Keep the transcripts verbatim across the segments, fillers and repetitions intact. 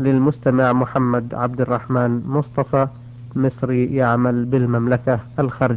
للمستمع محمد عبد الرحمن مصطفى مصري يعمل بالمملكة الخرج.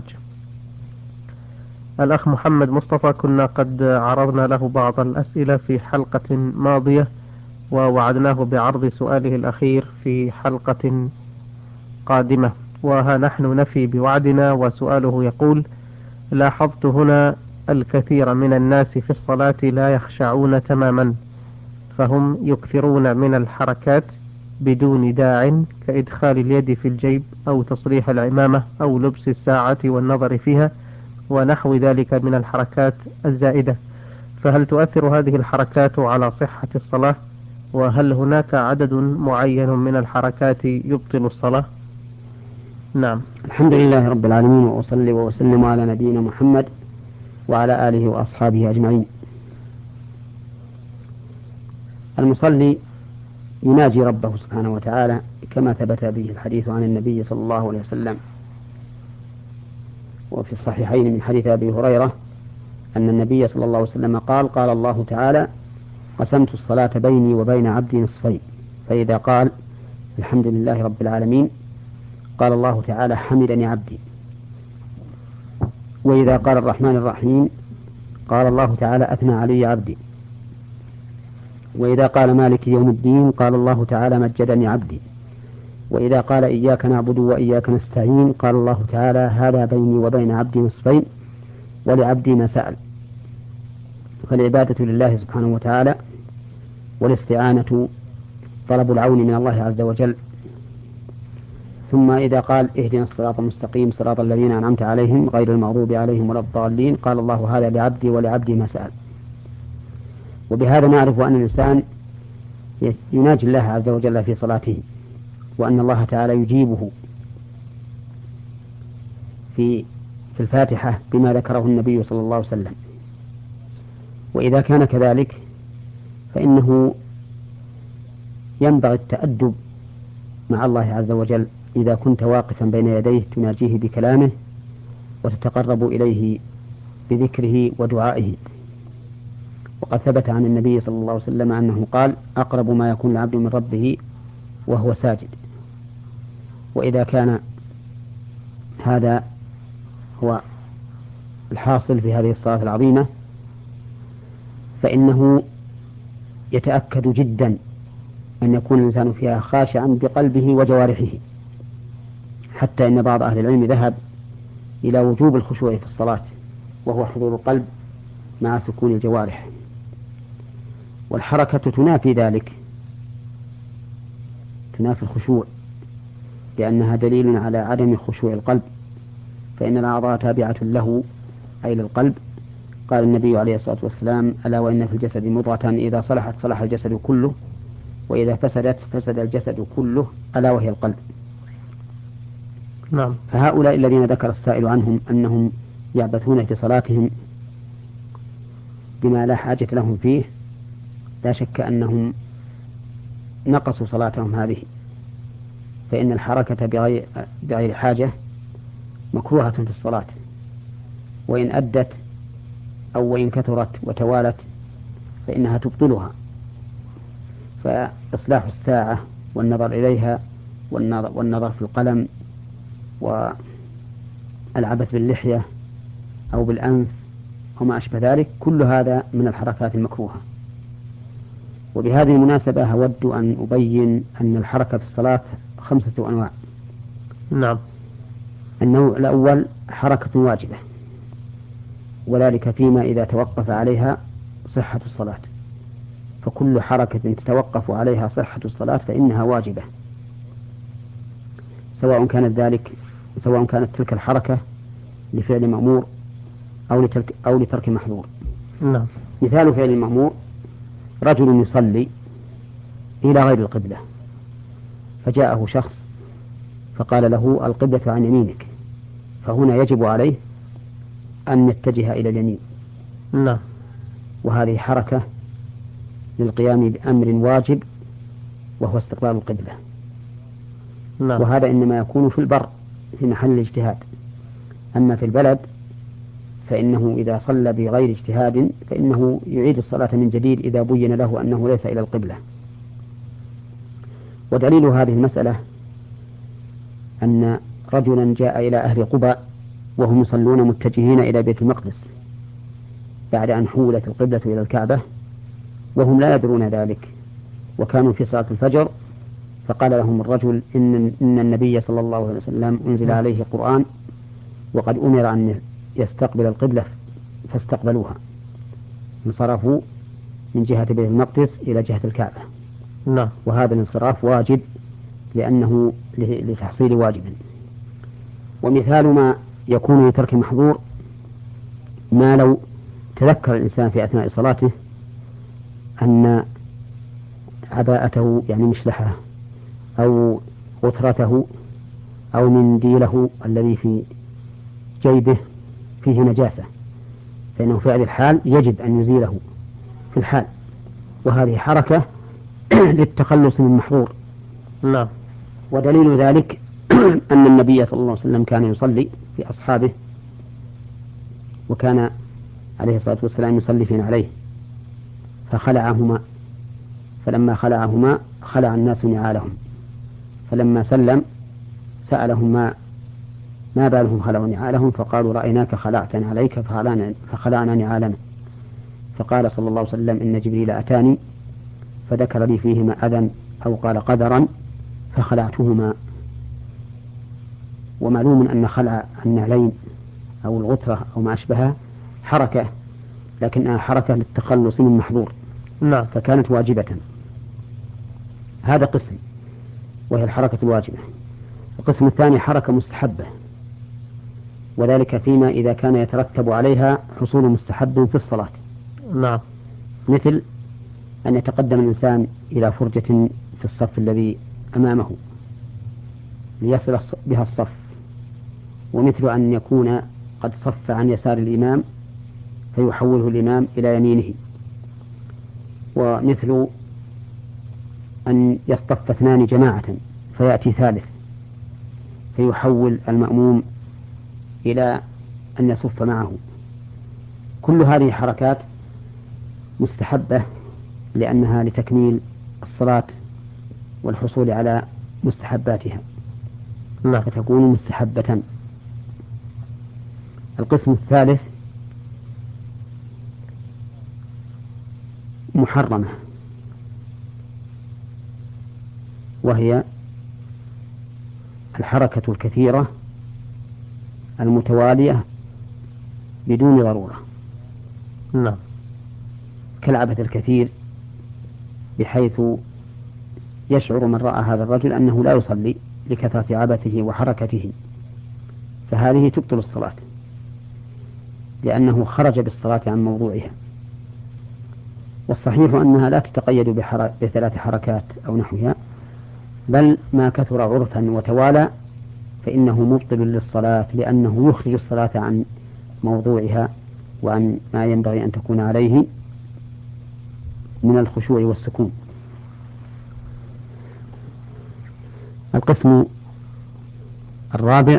الأخ محمد مصطفى كنا قد عرضنا له بعض الأسئلة في حلقة ماضية، ووعدناه بعرض سؤاله الأخير في حلقة قادمة، وها نحن نفي بوعدنا. وسؤاله يقول: لاحظت هنا الكثير من الناس في الصلاة لا يخشعون تماما، فهم يكثرون من الحركات بدون داع، كإدخال اليد في الجيب أو تصريح العمامة أو لبس الساعة والنظر فيها ونحو ذلك من الحركات الزائدة، فهل تؤثر هذه الحركات على صحة الصلاة؟ وهل هناك عدد معين من الحركات يبطل الصلاة؟ نعم. الحمد لله رب العالمين، وأصلي وأسلم على نبينا محمد وعلى آله وأصحابه أجمعين. المصلي يناجي ربه سبحانه وتعالى كما ثبت به الحديث عن النبي صلى الله عليه وسلم، وفي الصحيحين من حديث أبي هريرة أن النبي صلى الله عليه وسلم قال: قال الله تعالى: قسمت الصلاة بيني وبين عبدي نصفين، فإذا قال الحمد لله رب العالمين قال الله تعالى: حمدني عبدي. وإذا قال الرحمن الرحيم قال الله تعالى: أثنى علي عبدي. وإذا قال مالك يوم الدين قال الله تعالى: مجدني عبدي. وإذا قال إياك نعبد وإياك نستعين قال الله تعالى: هذا بيني وبين عبدي نصفين ولعبدي ما سأل. فالعبادة لله سبحانه وتعالى، والاستعانة طلب العون من الله عز وجل. ثم إذا قال اهدنا الصراط المستقيم صراط الذين أنعمت عليهم غير المغضوب عليهم ولا الضالين قال الله: هذا لعبدي ولعبدي ما سأل. وبهذا نعرف أن الإنسان يناجي الله عز وجل في صلاته، وأن الله تعالى يجيبه في في الفاتحة بما ذكره النبي صلى الله عليه وسلم. وإذا كان كذلك فإنه ينبغي التأدب مع الله عز وجل إذا كنت واقفا بين يديه تناجيه بكلامه وتتقرب إليه بذكره ودعائه. وقد ثبت عن النبي صلى الله عليه وسلم أنه قال: أقرب ما يكون العبد من ربه وهو ساجد. وإذا كان هذا هو الحاصل في هذه الصلاة العظيمة فإنه يتأكد جدا أن يكون الإنسان فيها خاشعا بقلبه وجوارحه، حتى إن بعض أهل العلم ذهب إلى وجوب الخشوع في الصلاة، وهو حضور القلب مع سكون الجوارح. والحركة تنافي ذلك، تنافي الخشوع، لأنها دليل على عدم خشوع القلب، فإن الأعضاء تابعة له أي للقلب. قال النبي عليه الصلاة والسلام: ألا وإن في الجسد مضغة إذا صلحت صلح الجسد كله، وإذا فسدت فسد الجسد كله، ألا وهي القلب. نعم. فهؤلاء الذين ذكر السائل عنهم أنهم يعبثون في صلاتهم بما لا حاجة لهم فيه، لا شك أنهم نقصوا صلاتهم هذه، فإن الحركة بغير, بغير حاجة مكروهة في الصلاة، وإن أدت أو وإن كثرت وتوالت فإنها تبطلها. فإصلاح الساعة والنظر إليها والنظر, والنظر في القلم والعبث باللحية أو بالأنف وما أشبه ذلك، كل هذا من الحركات المكروهة. وبهذه المناسبة أود أن أبين أن الحركة في الصلاة خمسة أنواع. نعم. النوع الأول حركة واجبة، وذلك فيما إذا توقف عليها صحة الصلاة، فكل حركة تتوقف عليها صحة الصلاة فإنها واجبة، سواء كانت ذلك سواء كانت تلك الحركة لفعل مأمور أو لترك, أو لترك محظور. نعم. مثال فعل المأمور: رجل يصلي إلى غير القبلة، فجاءه شخص فقال له: القبلة عن يمينك، فهنا يجب عليه أن يتجه إلى اليمين. نعم. وهذه حركة للقيام بأمر واجب وهو استقبال القبلة. نعم. وهذا إنما يكون في البر في محل الاجتهاد، أما في البلد فإنه إذا صلى بغير اجتهاد فإنه يعيد الصلاة من جديد إذا بين له أنه ليس إلى القبلة. ودليل هذه المسألة أن رجلا جاء إلى أهل قباء وهم يصلون متجهين إلى بيت المقدس بعد أن حولت القبلة إلى الكعبة وهم لا يدرون ذلك، وكانوا في صلاة الفجر، فقال لهم الرجل إن, إن النبي صلى الله عليه وسلم أنزل عليه قرآن وقد أمر أن يستقبل القبلة فاستقبلوها، انصرفوا من جهة بيت المقدس إلى جهة الكعبة. نعم. وهذا الانصراف واجب لأنه لتحصيل واجب. ومثال ما يكون لترك محظور ما لو تذكر الإنسان في أثناء صلاته أن عباءته يعني مشلحه أو غترته أو منديله الذي في جيبه فيه نجاسة، فإنه في هذه الحال يجب أن يزيله في الحال، وهذه حركة للتخلص من محظور. نعم. ودليل ذلك أن النبي صلى الله عليه وسلم كان يصلي في أصحابه، وكان عليه الصلاة والسلام يصلي فينا عليه فخلعهما، فلما خلعهما خلع الناس نعالهم، فلما سلم سألهم ما ما بالهم خلعوا نعالهم، فقالوا رأيناك خلعتنا عليك فخلعنا, فخلعنا نعالنا. فقال صلى الله عليه وسلم إن جبريل أتاني فذكر لي فيهما أذى أو قال قدرا فخلعتهما. ومعلوم أن خلع النعلين أو الغترة أو ما أشبهها حركة، لكنها حركة للتخلص من محظور، نعم. فكانت واجبة. هذا قسم وهي الحركة الواجبة. القسم الثاني حركة مستحبة، وذلك فيما إذا كان يترتب عليها حصول مستحب في الصلاة. نعم. مثل أن يتقدم الإنسان إلى فرجة في الصف الذي أمامه ليصل بها الصف، ومثل أن يكون قد صف عن يسار الإمام فيحوله الإمام إلى يمينه، ومثل أن يصطف اثنان جماعة فيأتي ثالث فيحول المأموم إلى أن يصف معه. كل هذه حركات مستحبة لأنها لتكميل الصلاة والحصول على مستحباتها، نعم. فتكون مستحبة. القسم الثالث محرمة، وهي الحركة الكثيرة المتوالية بدون ضرورة. نعم. كالعبث الكثير بحيث يشعر من رأى هذا الرجل أنه لا يصلي لكثرة عبثه وحركته، فهذه تبطل الصلاة لأنه خرج بالصلاة عن موضوعها. والصحيح أنها لا تتقيد بثلاث حركات أو نحوها، بل ما كثر عرفا وتوالى فإنه مبطل للصلاة، لأنه يخرج الصلاة عن موضوعها وعن ما ينبغي أن تكون عليه من الخشوع والسكون. القسم الرابع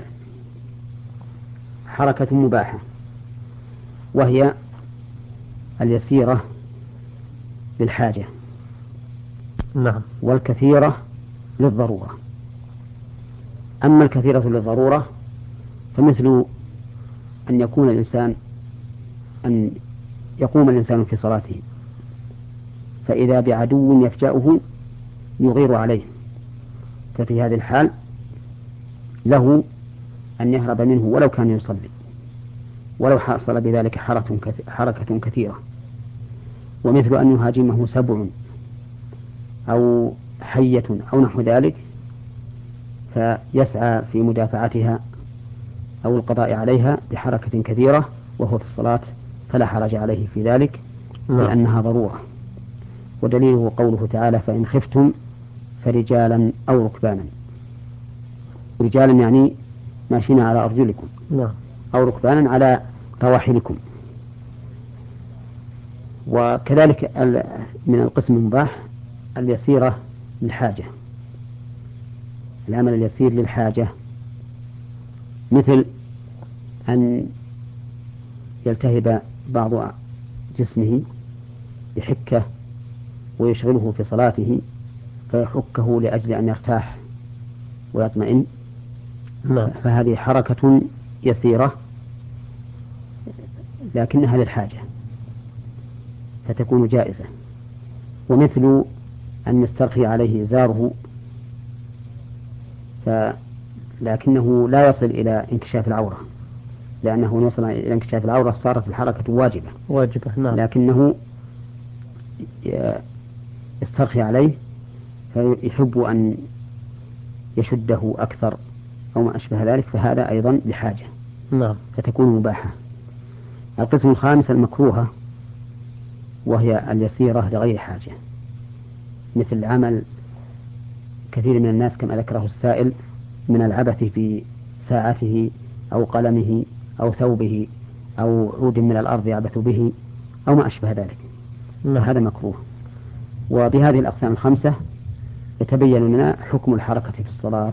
حركة مباحة، وهي اليسيرة للحاجة نعم. والكثيرة للضرورة. أما الكثيرة للضرورة فمثل أن يكون الإنسان أن يقوم الإنسان في صلاته فإذا بعدو يفجأه يغير عليه، ففي هذه الحال له أن يهرب منه ولو كان يصلي، ولو حصل بذلك حركة كثيرة. ومثل أن يهاجمه سبع أو حية أو نحو ذلك فيسعى في مدافعتها أو القضاء عليها بحركة كثيرة وهو في الصلاة، فلا حرج عليه في ذلك لأنها ضرورة. ودليله قوله تعالى فإن خفتم فرجالا أو ركبانا. رجالا يعني ماشيين على أرجلكم، أو ركبانا على رواحلكم. وكذلك من القسم المباح اليسيرة للحاجة، العمل اليسير للحاجة، مثل أن يلتهب بعض جسمه بحكة ويشغله في صلاته فيحكه لأجل أن يرتاح ويطمئن، نعم. فهذه حركة يسيرة لكنها للحاجة فتكون جائزة. ومثل أن يسترخي عليه إزاره لكنه لا يصل إلى انكشاف العورة، لأنه وصل إلى انكشاف العورة صارت الحركة واجبة واجبة نعم. لكنه يسترخي عليه فيحب أن يشده أكثر أو ما أشبه ذلك، فهذا أيضا لحاجة نعم. فتكون مباحة. القسم الخامس المكروهة، وهي اليسيرة لغير حاجة، مثل عمل كثير من الناس كما ذكره السائل من العبث في ساعته أو قلمه أو ثوبه أو عود من الأرض يعبث به أو ما أشبه ذلك، نعم. هذا مكروه. وبهذه الأقسام الخمسة يتبين لنا حكم الحركة في الصلاة.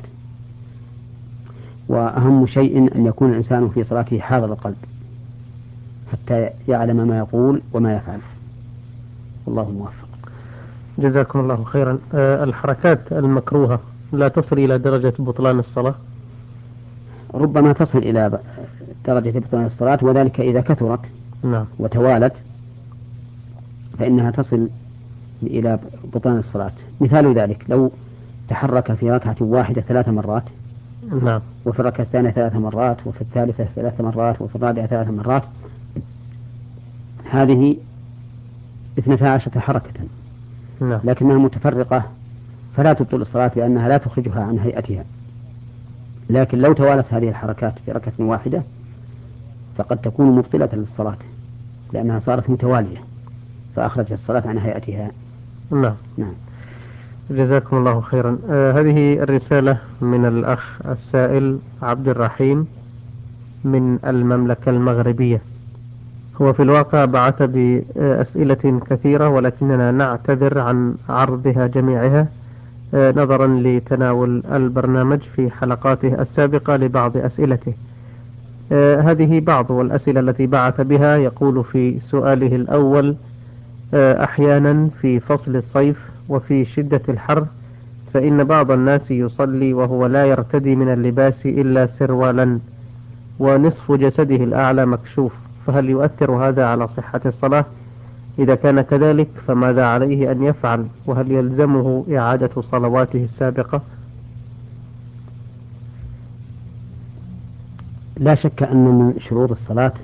وأهم شيء أن يكون الإنسان في صلاته حاضر القلب حتى يعلم ما يقول وما يفعل، والله موفق. جزاكم الله خيرا. أه الحركات المكروهة لا تصل إلى درجة بطلان الصلاة؟ ربما تصل إلى درجة بطلان الصلاة، وذلك إذا كثرت نعم. وتوالت فإنها تصل إلى بطلان الصلاة. مثال ذلك لو تحرك في ركعة واحدة ثلاث مرات، نعم. وفي الركعة الثانية ثلاث مرات، وفي الثالثة ثلاث مرات، وفي الرابعة ثلاث مرات، هذه اثنتا عشرة حركة نعم. لكنها متفرقة فلا تبطل الصلاة لأنها لا تخرجها عن هيئتها. لكن لو توالت هذه الحركات في ركعة واحدة فقد تكون مبطلة للصلاة لأنها صارت متوالية فأخرجت الصلاة عن هيئتها. نعم. نعم. جزاكم الله خيرا. آه هذه الرسالة من الأخ السائل عبد الرحيم من المملكة المغربية. هو في الواقع بعث بأسئلة كثيرة ولكننا نعتذر عن عرضها جميعها آه نظرا لتناول البرنامج في حلقاته السابقة لبعض أسئلته. آه هذه بعض الأسئلة التي بعث بها. يقول في سؤاله الأول: آه أحيانا في فصل الصيف وفي شدة الحر فإن بعض الناس يصلي وهو لا يرتدي من اللباس إلا سروالا ونصف جسده الأعلى مكشوف، فهل يؤثر هذا على صحة الصلاة؟ إذا كان كذلك فماذا عليه أن يفعل؟ وهل يلزمه إعادة صلواته السابقة؟ لا شك أن من شروط الصلاة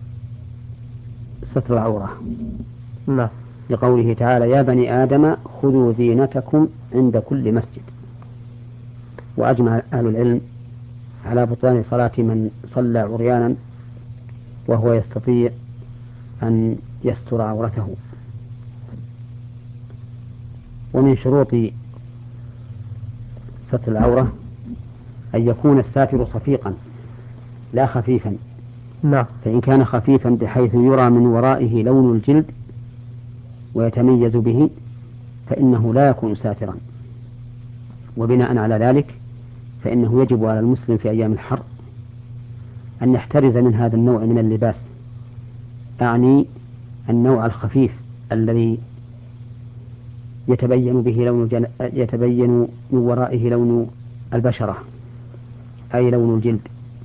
ستر العورة، نعم. لقوله تعالى: يا بني آدم خذوا زينتكم عند كل مسجد. وأجمع أهل العلم على بطلان صلاة من صلى عريانا وهو يستطيع أن يستر عورته. ومن شروط ستر العورة أن يكون الساتر صفيقا لا خفيفا، نعم. فإن كان خفيفا بحيث يرى من ورائه لون الجلد ويتميز به فإنه لا يكون ساترا. وبناء على ذلك فإنه يجب على المسلم في أيام الحر أن يحترز من هذا النوع من اللباس، أعني النوع الخفيف الذي يتبين به لون الجل... يتبين من ورائه لون البشرة أي لون الجلد.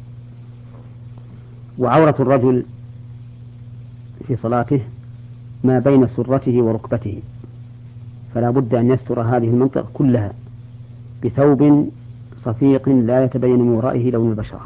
وعورة الرجل في صلاته ما بين سرته وركبته، فلا بد أن يستر هذه المنطقة كلها بثوب صفيق لا يتبين من ورائه لون البشرة.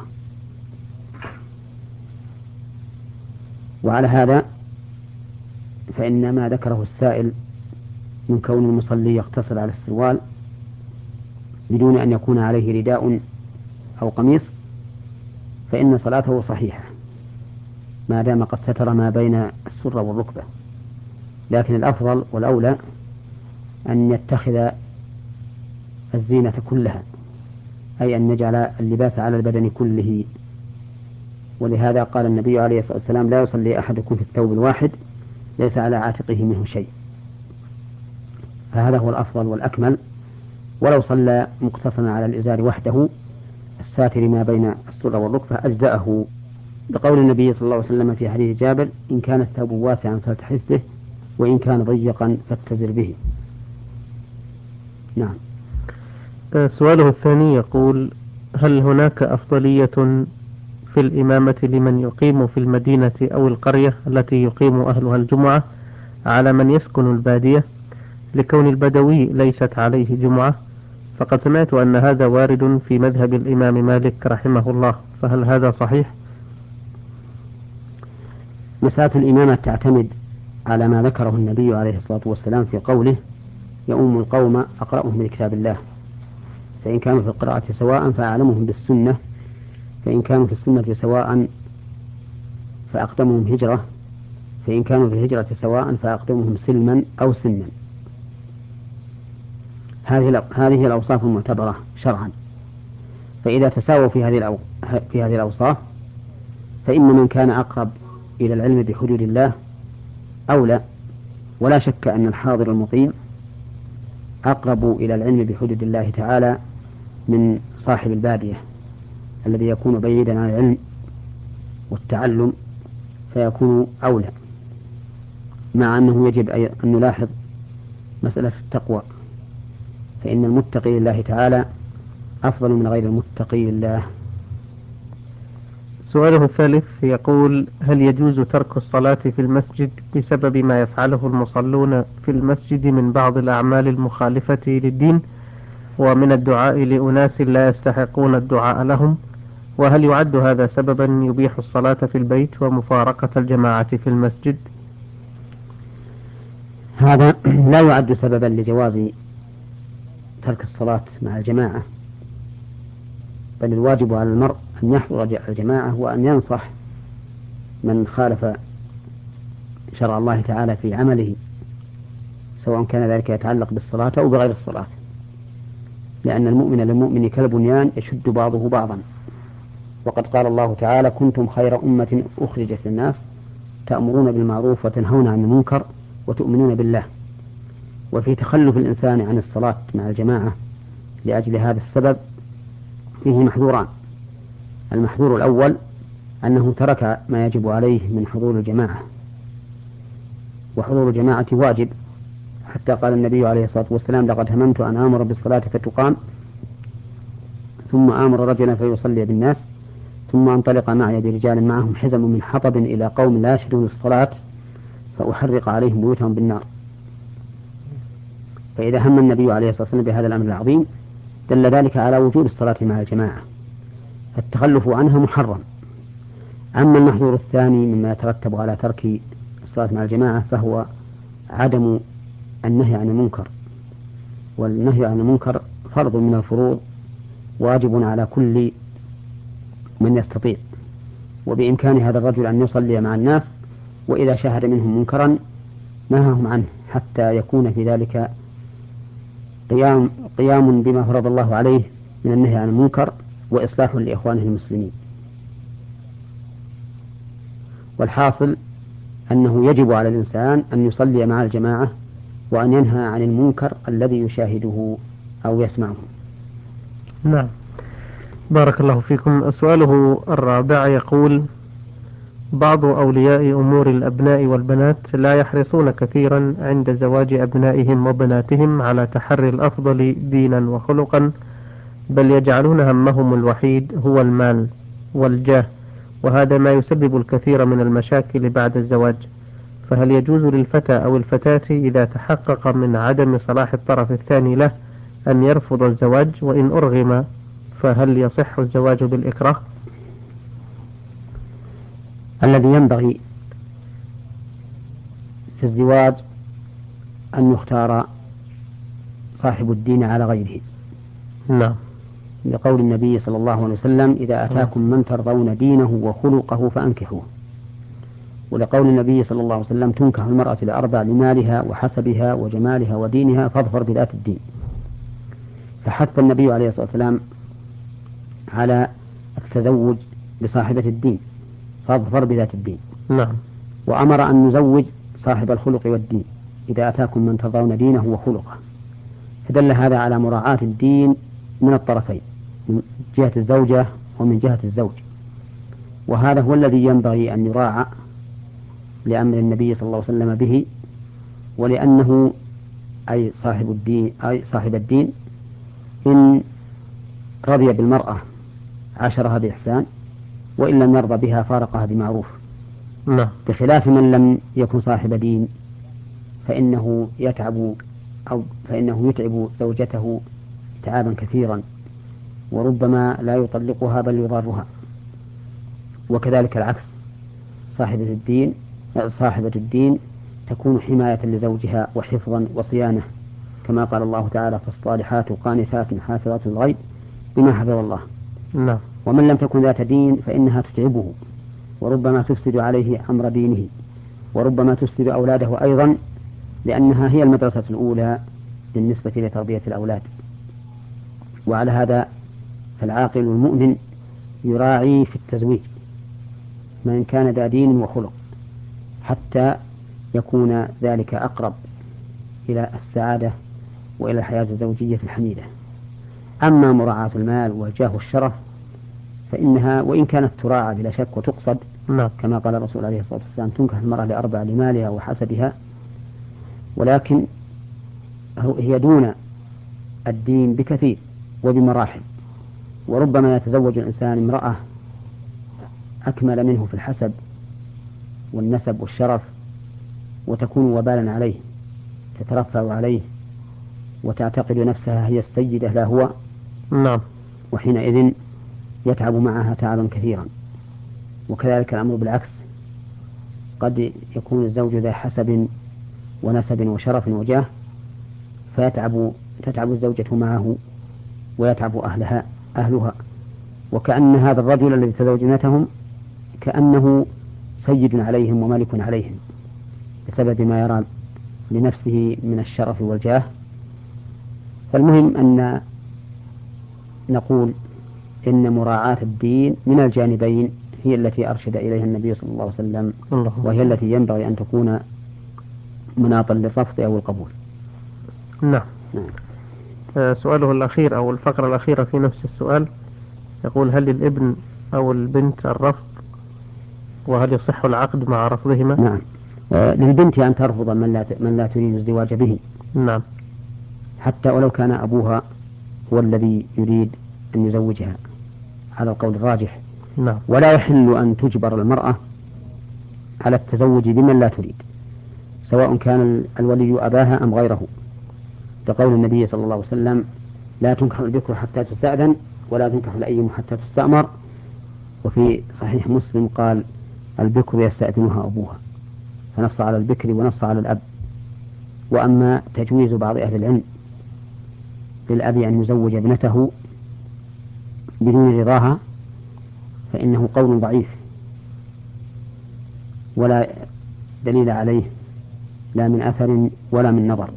وعلى هذا فإن ما ذكره السائل من كون المصلي يقتصر على السروال بدون أن يكون عليه رداء أو قميص فإن صلاته صحيحة ما دام قد ستر ما بين السرة والركبة. لكن الأفضل والأولى أن يتخذ الزينة كلها، أي أن نجعل اللباس على البدن كله. ولهذا قال النبي عليه الصلاة والسلام: لا يصلي أحدكم في الثوب الواحد ليس على عاتقه منه شيء. فهذا هو الأفضل والأكمل. ولو صلى مقتصرا على الإزار وحده الساتر ما بين السرة والركبة أجزأه، بقول النبي صلى الله عليه وسلم في حديث جابر: إن كان الثوب واسعا فالتحف به وإن كان ضيقا فاتزر به. نعم. سؤاله الثاني يقول: هل هناك أفضلية في الإمامة لمن يقيم في المدينة أو القرية التي يقيم أهلها الجمعة على من يسكن البادية، لكون البدوي ليست عليه جمعة؟ فقد سمعت أن هذا وارد في مذهب الإمام مالك رحمه الله، فهل هذا صحيح؟ مسألة الإمامة تعتمد على ما ذكره النبي عليه الصلاة والسلام في قوله: يؤم القوم أقرأهم بكتاب الله، فإن كانوا في القراءة سواء فأعلمهم بالسنة، فإن كانوا في السنة سواء فأقدمهم هجرة، فإن كانوا في الهجرة سواء فأقدمهم سلما أو سنا. هذه هذه الأوصاف المعتبرة شرعا. فإذا تساووا في هذه في هذه الأوصاف فإن من كان أقرب إلى العلم بحدود الله أولى، ولا شك أن الحاضر المقيم أقرب إلى العلم بحدود الله تعالى من صاحب البادية الذي يكون بعيدا عن العلم والتعلم، فيكون أولى. مع أنه يجب أن نلاحظ مسألة التقوى، فإن المتقي لله تعالى أفضل من غير المتقي لله. سؤاله الثالث يقول: هل يجوز ترك الصلاة في المسجد بسبب ما يفعله المصلون في المسجد من بعض الأعمال المخالفة للدين ومن الدعاء لأناس لا يستحقون الدعاء لهم؟ وهل يعد هذا سببا يبيح الصلاة في البيت ومفارقة الجماعة في المسجد؟ هذا لا يعد سببا لجواز ترك الصلاة مع الجماعة، بل الواجب على المرء أن يحضر الجماعة وأن ينصح من خالف شرع الله تعالى في عمله، سواء كان ذلك يتعلق بالصلاة أو بغير الصلاة، لأن المؤمن للمؤمن كالبنيان يشد بعضه بعضا. وقد قال الله تعالى: كنتم خير أمة أخرجت للناس تأمرون بالمعروف وتنهون عن المنكر وتؤمنون بالله. وفي تخلف الإنسان عن الصلاة مع الجماعة لأجل هذا السبب فيه محذوران. المحذور الأول أنه ترك ما يجب عليه من حضور الجماعة، وحضور الجماعة واجب، حتى قال النبي عليه الصلاة والسلام: لقد هممت أن آمر بالصلاة فتقام ثم آمر رجلا فيصلي بالناس ثم انطلق معي برجال معهم حزم من حطب إلى قوم لا يشهدون الصلاة فأحرق عليهم بيوتهم بالنار. فإذا هم النبي عليه الصلاة والسلام بهذا الأمر العظيم دل ذلك على وجوب الصلاة مع الجماعة، فالتخلف عنها محرم. أما المحظور الثاني مما يترتب على ترك الصلاة مع الجماعة فهو عدم النهي عن المنكر، والنهي عن المنكر فرض من الفروض واجب على كل من يستطيع، وبإمكان هذا الرجل أن يصلي مع الناس، وإذا شاهد منهم منكرا نهاهم عنه، حتى يكون في ذلك قيام, قيام بما فرض الله عليه من النهي عن المنكر وإصلاح لإخوانه المسلمين. والحاصل أنه يجب على الإنسان أن يصلي مع الجماعة وأن ينهى عن المنكر الذي يشاهده أو يسمعه. نعم، بارك الله فيكم. سؤاله الرابع يقول: بعض أولياء أمور الأبناء والبنات لا يحرصون كثيرا عند زواج أبنائهم وبناتهم على تحري الأفضل دينا وخلقا، بل يجعلون همهم الوحيد هو المال والجاه، وهذا ما يسبب الكثير من المشاكل بعد الزواج. فهل يجوز للفتى أو الفتاة إذا تحقق من عدم صلاح الطرف الثاني له أن يرفض الزواج، وإن أرغم فهل يصح الزواج بالإكراه؟ الذي ينبغي في الزواج أن يختار صاحب الدين على غيره. نعم، لقول النبي صلى الله عليه وسلم: إذا أتاكم من ترضون دينه وخلقه فأنكحوه. ولقول النبي صلى الله عليه وسلم: تنكح المرأة لأربع: لمالها وحسبها وجمالها ودينها فاظفر بذات الدين. فحث النبي عليه الصلاة والسلام على التزوج بصاحبة الدين، فاظفر بذات الدين. نعم، وأمر أن نزوج صاحب الخلق والدين: إذا أتاكم من ترضون دينه وخلقه. فدل هذا على مراعاة الدين من الطرفين، من جهة الزوجة ومن جهة الزوج، وهذا هو الذي ينبغي أن يراعى لأمر النبي صلى الله عليه وسلم به، ولأنه أي صاحب الدين أي صاحب الدين إن رضي بالمرأة عاشرها بإحسان، وإن لم يرضى بها فارقها بمعروف. نعم. بخلاف من لم يكن صاحب دين فإنه يتعب أو فإنه يتعب زوجته تعابا كثيرا، وربما لا يطلقها بل يضارها. وكذلك العكس، صاحبة الدين صاحبة الدين تكون حماية لزوجها وحفظا وصيانة، كما قال الله تعالى: فالصالحات قانتات حافظات الغيب بما حفظ الله. نعم. ومن لم تكن ذات دين فإنها تتعبه، وربما تفسد عليه أمر دينه، وربما تفسد أولاده أيضا، لأنها هي المدرسة الأولى بالنسبة لتربية الأولاد. وعلى هذا فالعاقل المؤمن يراعي في التزويج من كان ذا دين وخلق، حتى يكون ذلك أقرب إلى السعادة وإلى الحياة الزوجية الحميدة. أما مراعاة المال والجاه والشرف فإنها وإن كانت تراعى بلا شك وتقصد، نعم. كما قال الرسول عليه الصلاة والسلام: تنكح المرأة لأربع: لمالها وحسبها، ولكن هي دون الدين بكثير وبمراحل. وربما يتزوج الإنسان امرأة أكمل منه في الحسب والنسب والشرف، وتكون وبالا عليه، تترفع عليه وتعتقد نفسها هي السيدة لا هو. نعم. وحينئذ يتعب معها تعبا كثيرا. وكذلك الأمر بالعكس، قد يكون الزوج ذا حسب ونسب وشرف وجاه، فيتعب تتعب الزوجة معه ويتعب أهلها أهلها، وكأن هذا الرجل الذي تزوج ابنتهم كأنه سيد عليهم وملك عليهم بسبب ما يرى لنفسه من الشرف والجاه. فالمهم أن نقول إن مراعاة الدين من الجانبين هي التي أرشد إليها النبي صلى الله عليه وسلم، وهي التي ينبغي أن تكون مناطا للرفض أو القبول. نعم. نعم. آه، سؤاله الأخير أو الفقرة الأخيرة في نفس السؤال يقول: هل للابن أو البنت الرفض؟ وهل يصح العقد مع رفضهما؟ نعم. آه، للبنت أن ترفض من لا من لا تريد الزواج به. نعم. حتى ولو كان أبوها هو الذي يريد أن يزوجها، على القول الراجح. نعم. ولا يحل أن تجبر المرأة على التزوج بمن لا تريد، سواء كان الولي أباها أم غيره، كقول النبي صلى الله عليه وسلم: لا تنكح البكر حتى تستأذن، ولا تنكح الأيم حتى تستأمر. وفي صحيح مسلم قال: البكر يستأذنها أبوها، فنص على البكر ونص على الأب. وأما تجويز بعض أهل العلم للأب أن يزوج ابنته بدون رضاها فإنه قول ضعيف ولا دليل عليه، لا من أثر ولا من نظر.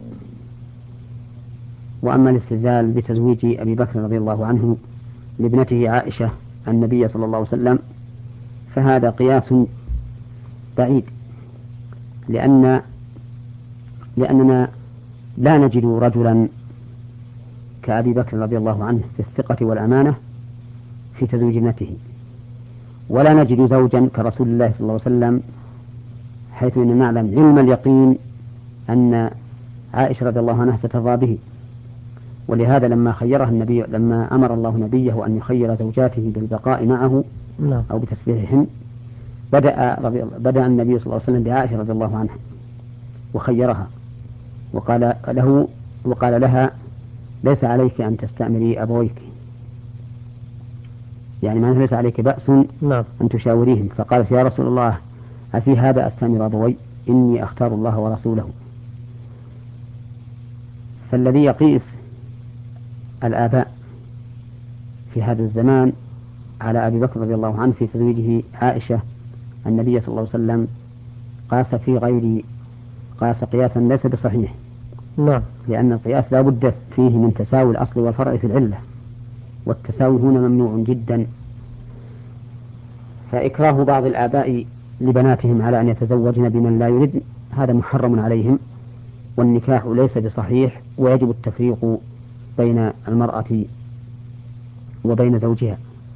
وأما الاستدلال بتزويج أبي بكر رضي الله عنه لابنته عائشة النبي صلى الله عليه وسلم فهذا قياس بعيد، لأن لأننا لا نجد رجلا كأبي بكر رضي الله عنه في الثقة والأمانة في تزويج ابنته، ولا نجد زوجا كرسول الله صلى الله عليه وسلم، حيث أننا نعلم علم اليقين أن عائشة رضي الله عنها سترضى به. ولهذا لما خيرها النبي لما أمر الله نبيه أن يخير زوجاته بالبقاء معه نعم. أو بتسبيحهن، بدأ, بدأ النبي صلى الله عليه وسلم بعائشة رضي الله عنها وخيرها، وقال له وقال لها: ليس عليك أن تستأمري أبويك، يعني ما ليس عليك بأس نعم. أن تشاوريهم. فقالت: يا رسول الله، أفي هذا أستأمر أبوي؟ إني أختار الله ورسوله. فالذي يقيس الآباء في هذا الزمان على أبي بكر رضي الله عنه في تزويجه عائشة النبي صلى الله عليه وسلم قاس في غير قاس قياسا ليس بصحيح. نعم. لأن القياس لا بد فيه من تساوي الأصل والفرع في العلة، والتساوي هنا ممنوع جدا. فإكراه بعض الآباء لبناتهم على أن يتزوجن بمن لا يريد هذا محرم عليهم، والنكاح ليس بصحيح، ويجب التفريق بين المرأة وبين زوجها.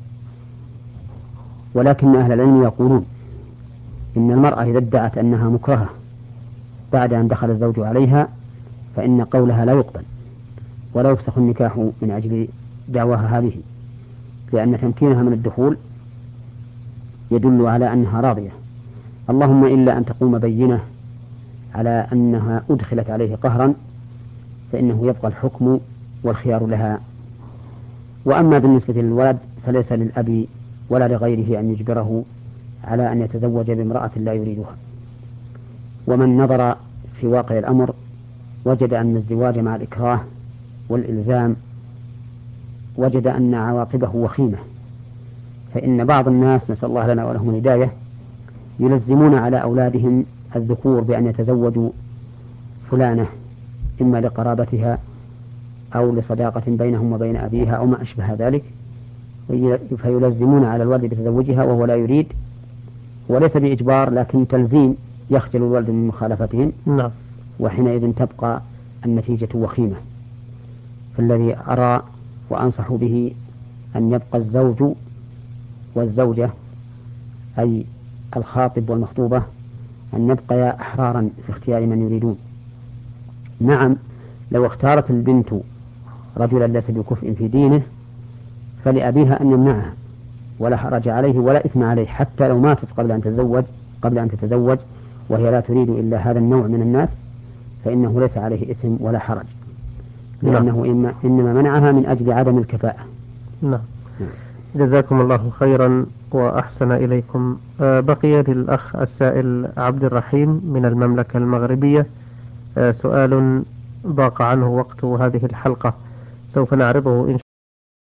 ولكن أهل العلم يقولون إن المرأة إذا ادعت أنها مكرهة بعد أن دخل الزوج عليها فإن قولها لا يقبل ولا يفسخ النكاح من أجل دعواها هذه، لأن تمكينها من الدخول يدل على أنها راضية، اللهم إلا أن تقوم بينة على أنها أدخلت عليه قهرا فإنه يبقى الحكم والخيار لها. وأما بالنسبة للولد فليس للأب ولا لغيره أن يجبره على أن يتزوج بامرأة لا يريدها. ومن نظر في واقع الأمر وجد أن الزواج مع الإكراه والإلزام وجد أن عواقبه وخيمة، فإن بعض الناس نسأل الله لنا ولهم الهداية يلزمون على أولادهم الذكور بأن يتزوجوا فلانة إما لقرابتها أو لصداقة بينهم وبين أبيها أو ما أشبه ذلك، فيلزمون على الولد بتزوجها وهو لا يريد، وليس بإجبار لكن تلزيم يخجل الولد من مخالفتهم. نعم. وحينئذ تبقى النتيجة وخيمة. فالذي أرى وأنصح به أن يبقى الزوج والزوجة أي الخاطب والمخطوبة أن يبقيا أحرارا في اختيار من يريدون. نعم، لو اختارت البنت رجلا ليس بكفء في دينه فلأبيها أن يمنعها ولا حرج عليه ولا إثم عليه، حتى لو ماتت قبل أن تتزوج قبل أن تتزوج وهي لا تريد إلا هذا النوع من الناس فإنه ليس عليه إثم ولا حرج، لأنه إما إنما منعها من أجل عدم الكفاءة. نعم. جزاكم الله خيرا وأحسن إليكم. آه بقي للأخ السائل عبد الرحيم من المملكة المغربية آه سؤال ضاق عنه وقت هذه الحلقة، سوف نعرضه إن